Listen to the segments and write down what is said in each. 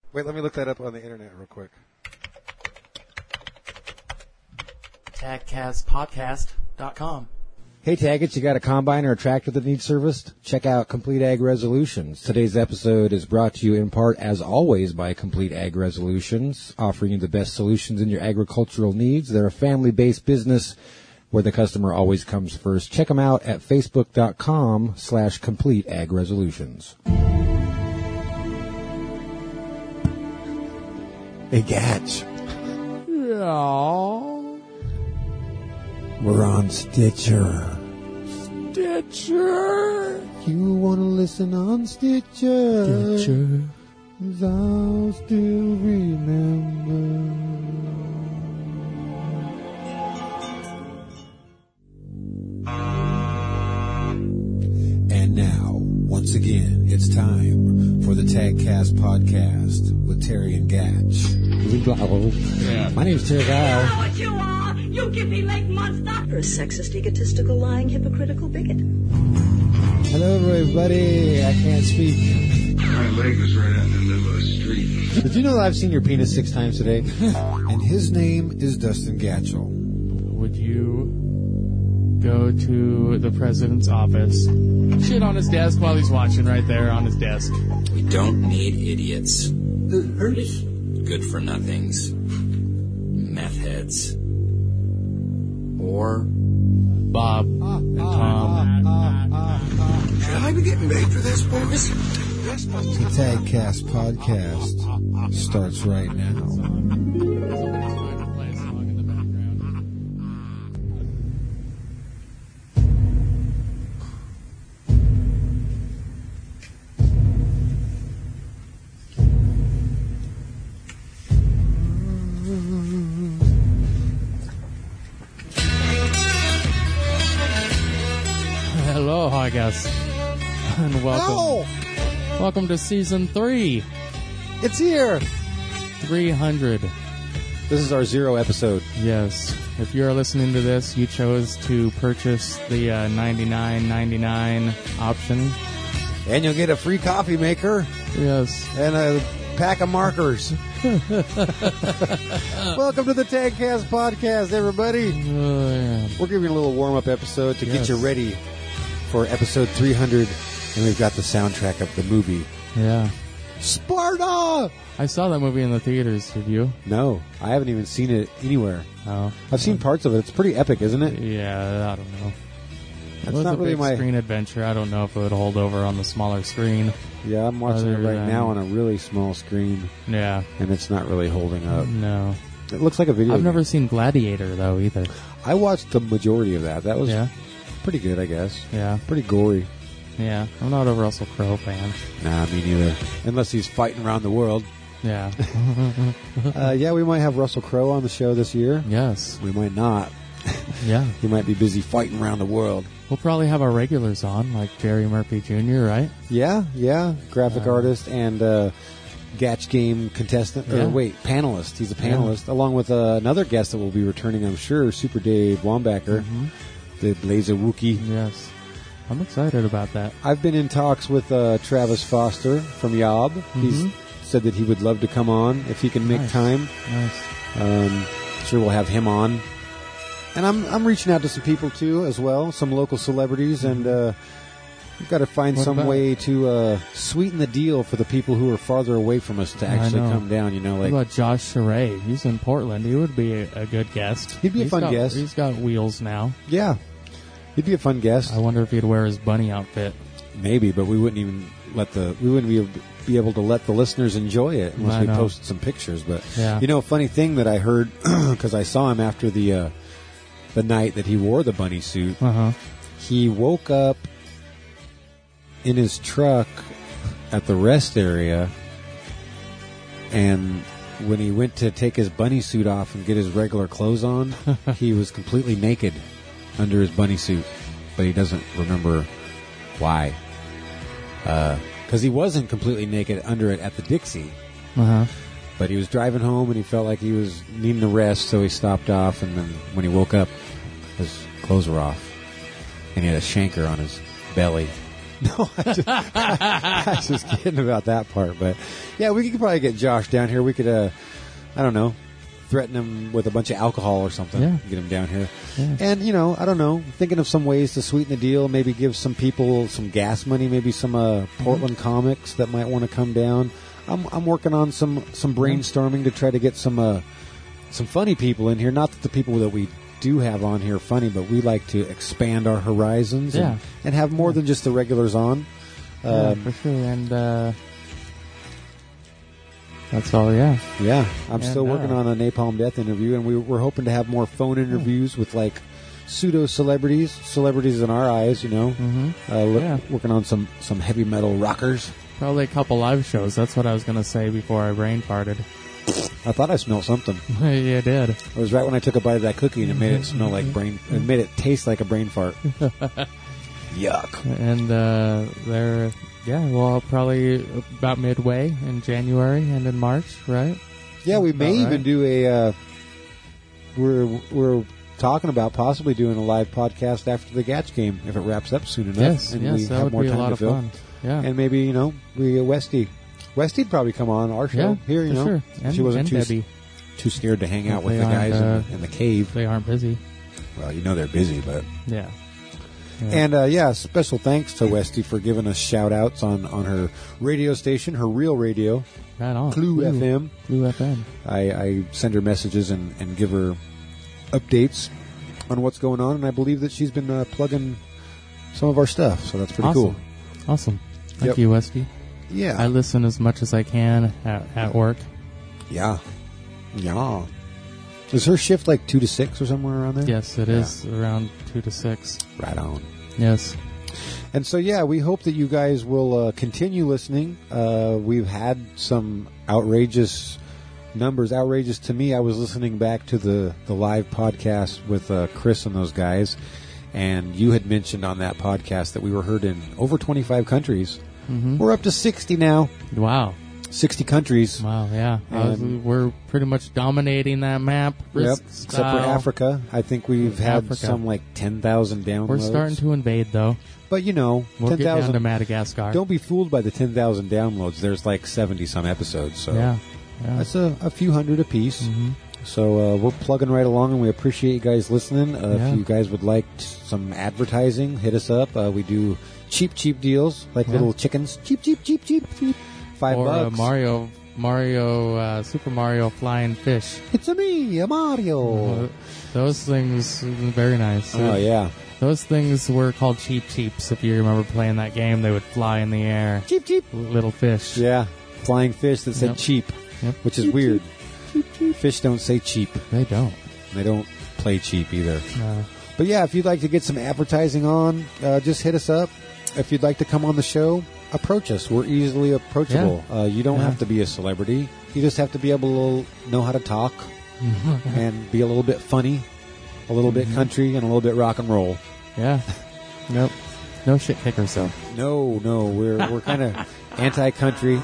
Wait, let me look that up on the internet real quick. TagCastPodcast.com. Hey, Taggets, you got a combine or a tractor that needs serviced? Check out Complete Ag Resolutions. Today's episode is brought to you in part, as always, by Complete Ag Resolutions, offering you the best solutions in your agricultural needs. They're a family-based business where the customer always comes first. Check them out at facebook.com/Complete Ag Resolutions. Hey, Gatch. Yeah. We're on Stitcher. Stitcher. You want to listen on Stitcher? Stitcher. 'Cause I'll still remember. And now, once again, it's time for the TagCast podcast with Terry and Gatch. Yeah. My name's Terry Kyle. You know what you are? You give me leg monster. You're a sexist, egotistical, lying, hypocritical bigot. Hello, everybody. I can't speak. My leg was right out in the middle of the street. Did you know that I've seen your penis 6 times today? And his name is Dustin Gatchell. Would you go to the president's office, shit on his desk while he's watching right there on his desk? We don't need idiots. Good for nothings. Meth heads. Or Bob and Tom. Should I be getting paid for this, boys? The TagCast podcast starts right now. Hello, I guess. And welcome. No! Welcome to season 3. It's here! 300. This is our 0 episode. Yes. If you're listening to this, you chose to purchase the $99.99 option. And you'll get a free coffee maker Yes. and a pack of markers. Welcome to the TagCast podcast, everybody. Oh, yeah. We're giving you a little warm-up episode to get Yes. you ready for episode 300. And we've got the soundtrack of the movie. Yeah. Sparta! I saw that movie in the theaters. Did you? No, I haven't even seen it anywhere. Oh. I've seen parts of it. It's pretty epic, isn't it? Yeah, I don't know. That's It was not a really big my... screen adventure. I don't know if it would hold over on the smaller screen. Yeah, I'm watching it Other right than- now on a really small screen, Yeah. and it's not really holding up. No. It looks like a video I've game. never seen Gladiator, though, either. I watched the majority of that. That was Yeah. pretty good, I guess. Yeah. Pretty gory. Yeah. I'm not a Russell Crowe fan. Nah, me neither. Unless he's fighting around the world. Yeah. Yeah, we might have Russell Crowe on the show this year. Yes. We might not. Yeah. He might be busy fighting around the world. We'll probably have our regulars on, like Jerry Murphy Jr., right? Yeah. Graphic artist and Gatch Game contestant. Yeah. Or wait, panelist. He's a panelist, along with another guest that will be returning, I'm sure, Super Dave Wambacher, the Blazer Wookie. Yes. I'm excited about that. I've been in talks with Travis Foster from Yob. He's said that he would love to come on if he can make Nice. time. Nice. Sure, we'll have him on. And I'm reaching out to some people too, as well, some local celebrities, and we've got to find What some about- way to sweeten the deal for the people who are farther away from us to actually know. come down. You know, What like about Josh Charay? He's in Portland. He would be a good guest. He'd be a fun guest. He's got wheels now. yeah, he'd be a fun guest. I wonder if he'd wear his bunny outfit. Maybe, but we wouldn't even be able to let the listeners enjoy it unless I we know. posted some pictures. But Yeah. you know, a funny thing that I heard because I saw him after the night that he wore the bunny suit. Uh-huh. He woke up in his truck at the rest area, and when he went to take his bunny suit off and get his regular clothes on, he was completely naked under his bunny suit, but he doesn't remember why. Because he wasn't completely naked under it at the Dixie, Uh-huh. but he was driving home and he felt like he was needing a rest, so he stopped off, and then when he woke up, his clothes were off, and he had a shanker on his belly. No, I was just kidding about that part. But yeah, we could probably get Josh down here. We could, I don't know, threaten him with a bunch of alcohol or something. Yeah. Get him down here. Yeah. And, I don't know, thinking of some ways to sweeten the deal, maybe give some people some gas money, maybe some Portland comics that might want to come down. I'm working on some brainstorming to try to get some funny people in here. Not that the people that we do have on here are funny, but we like to expand our horizons and have more than just the regulars on. For sure. And that's all, yeah. Yeah, I'm still working on a Napalm Death interview, and we're hoping to have more phone interviews with like celebrities in our eyes, working on some heavy metal rockers. Probably a couple live shows. That's what I was going to say before I brain farted. I thought I smelled something. Yeah, you did. It was right when I took a bite of that cookie, and it made it smell like it made it taste like a brain fart. Yuck. And well, probably about midway in January and in March, right? Yeah, we may even do a. We're talking about possibly doing a live podcast after the Gatch game if it wraps up soon enough. Yes, and we that have would more be a time lot to of fill. fun. Yeah, and maybe we get Westy. Westy'd probably come on our show here. Sure. And, she wasn't Debbie. too scared to hang out with They the guys aren't, in the cave. They aren't busy. Well, they're busy, but Yeah. And special thanks to Westy for giving us shout outs on her radio station, her real radio, Right on. Clue FM. Clue FM. I send her messages and give her updates on what's going on, and I believe that she's been plugging some of our stuff, so that's pretty cool. Awesome. Thank you, Westy. Yeah. I listen as much as I can at work. Yeah. Yeah. Is her shift like 2 to 6 or somewhere around there? Yes, it is around 2 to 6. Right on. Yes. And so, we hope that you guys will continue listening. We've had some outrageous numbers. Outrageous to me. I was listening back to the live podcast with Chris and those guys, and you had mentioned on that podcast that we were heard in over 25 countries. Mm-hmm. We're up to 60 now. Wow. 60 countries. Wow, yeah. We're pretty much dominating that map. Except for Africa. I think we've had some like 10,000 downloads. We're starting to invade, though. But, we'll 10,000. get down to Madagascar. Don't be fooled by the 10,000 downloads. There's like 70-some episodes. So yeah. That's a few hundred apiece. Mm-hmm. So we're plugging right along, and we appreciate you guys listening. If you guys would like some advertising, hit us up. We do cheap deals, like little chickens. Cheap. $5. Super Mario Flying Fish. It's me, a Mario. Those things, very nice. Oh, yeah. Those things were called Cheeps. If you remember playing that game, they would fly in the air. Cheap. Little fish. Yeah. Flying fish that said cheap, which is weird. Cheap. Fish don't say cheap. They don't. They don't play cheap either. No. But if you'd like to get some advertising on, just hit us up. If you'd like to come on the show, approach us. We're easily approachable. You don't have to be a celebrity. You just have to be able to know how to talk and be a little bit funny, a little bit country, and a little bit rock and roll. Yeah. Nope. No shit kickers, though. No. We're kind of anti-country.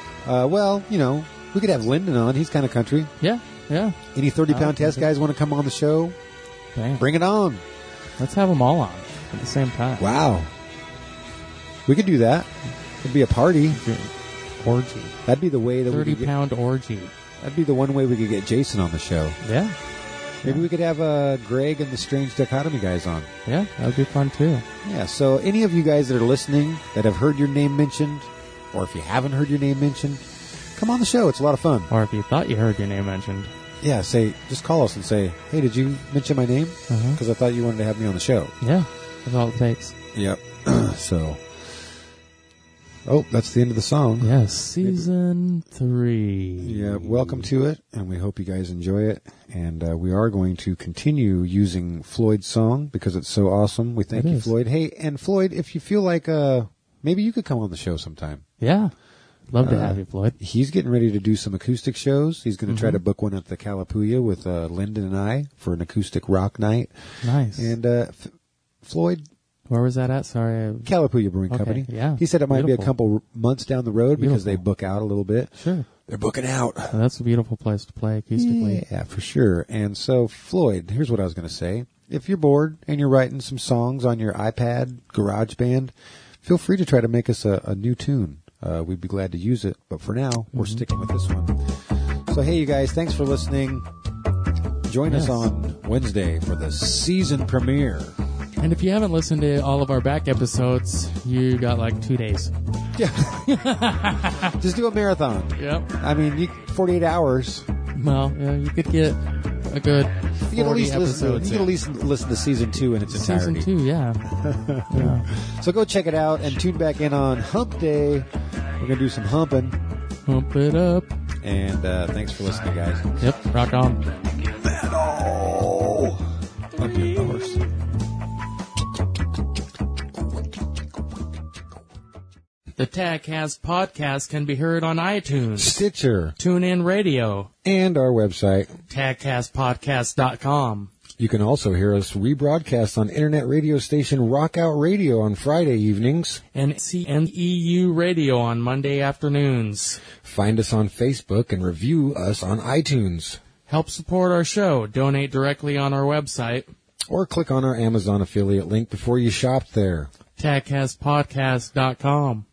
We could have Lyndon on. He's kind of country. Yeah. Any 30-pound test guys want to come on the show? Damn. Bring it on. Let's have them all on at the same time. Wow. We could do that. It'd be a party. Orgy. That'd be the way that 30-pound orgy. That'd be the one way we could get Jason on the show. Yeah. Maybe we could have Greg and the Strange Dichotomy guys on. Yeah, that would be fun, too. Yeah, so any of you guys that are listening that have heard your name mentioned, or if you haven't heard your name mentioned, come on the show. It's a lot of fun. Or if you thought you heard your name mentioned. Yeah, just call us and say, hey, did you mention my name? Because I thought you wanted to have me on the show. Yeah, that's all it takes. Yep. So... Oh, that's the end of the song. Yes, season 3. Yeah, welcome to it, and we hope you guys enjoy it. And we are going to continue using Floyd's song because it's so awesome. We thank you, Floyd. Hey, and Floyd, if you feel like maybe you could come on the show sometime. Yeah, love to have you, Floyd. He's getting ready to do some acoustic shows. He's going to try to book one at the Calapooya with Lyndon and I for an acoustic rock night. Nice. And Floyd... Where was that at? Sorry. Calapooya Brewing Company. Yeah. He said it might be a couple months down the road because they book out a little bit. Sure. They're booking out. Well, that's a beautiful place to play acoustically. Yeah, for sure. And so, Floyd, here's what I was going to say. If you're bored and you're writing some songs on your iPad, GarageBand, feel free to try to make us a new tune. We'd be glad to use it, but for now, we're sticking with this one. So, hey, you guys, thanks for listening. Join us on Wednesday for the season premiere. And if you haven't listened to all of our back episodes, you got like 2 days. Yeah. Just do a marathon. Yep. I mean, 48 hours. Well, yeah, you could get a good 40 episodes. You can at least listen to season 2 in its entirety. Season 2, yeah. So go check it out and tune back in on Hump Day. We're going to do some humping. Hump it up. And thanks for listening, guys. Yep, rock on. Metal. Up your horse. The TagCast podcast can be heard on iTunes, Stitcher, TuneIn Radio, and our website, tagcastpodcast.com. You can also hear us rebroadcast on internet radio station Rockout Radio on Friday evenings. And CNEU Radio on Monday afternoons. Find us on Facebook and review us on iTunes. Help support our show. Donate directly on our website. Or click on our Amazon affiliate link before you shop there. tagcastpodcast.com.